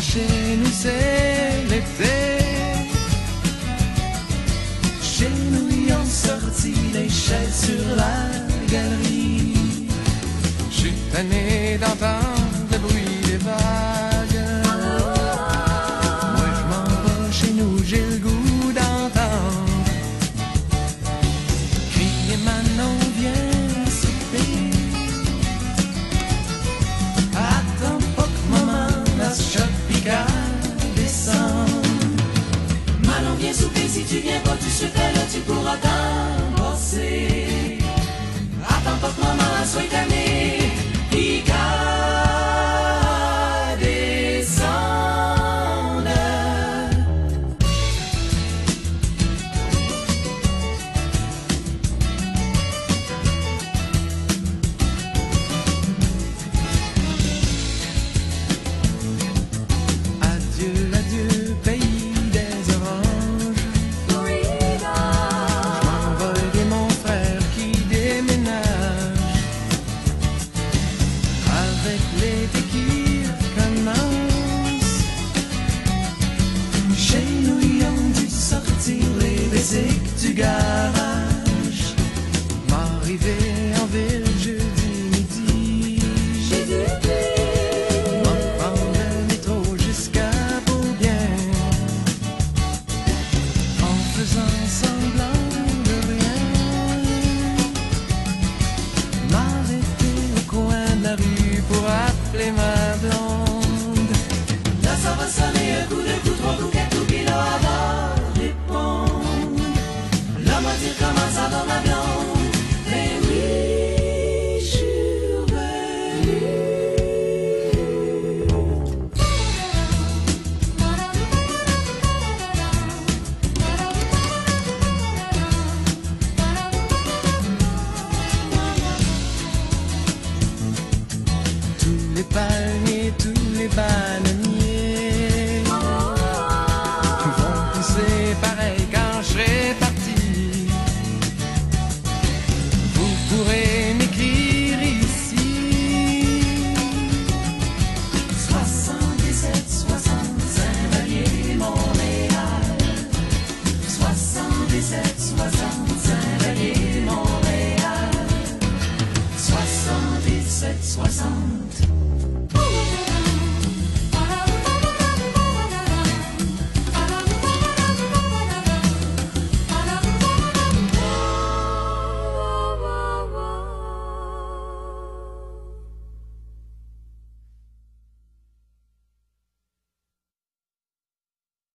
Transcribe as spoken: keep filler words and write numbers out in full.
chez nous c'est l'été. Chez nous ils ont sorti les chaises sur la galerie. Je suis tanné d'entendre le bruit des vagues. Moi je m'en vais chez nous, j'ai le goût d'entendre crier Manon viens souper. Attends pas que maman la chopica descend. Manon viens souper, si tu viens pas tu souhaitais là tu pourras t'en passer. Attends pas que maman la soit tannée, pica descend. Adieu, adieu, pays des oranges. Florida. Je m'envole de mon frère qui déménage. Avec l'été qui commence, chez nous ils ont dû sortir les basiques du garage. M'arriver en ville jeudi midi. J'ai du M'en prendre le métro jusqu'à Beaubien, en faisant semblant de rien. M'arrêter au coin de la rue pour appeler ma blonde. Là ça va sonner un coup, deux coups, trois coups, quatre coups, puis là elle va répondre. Là m'a dire comment ça va ma blonde. Ben oui, je suis revenue. Tous les palmiers, tous les bananiers vont pousser pareil quand je serai parti. Vous pourrez m'écrire ici soixante-dix-sept soixante-cinq Valier Montréal. soixante-dix-sept soixante-cinq Valier Montréal. soixante-dix-sept soixante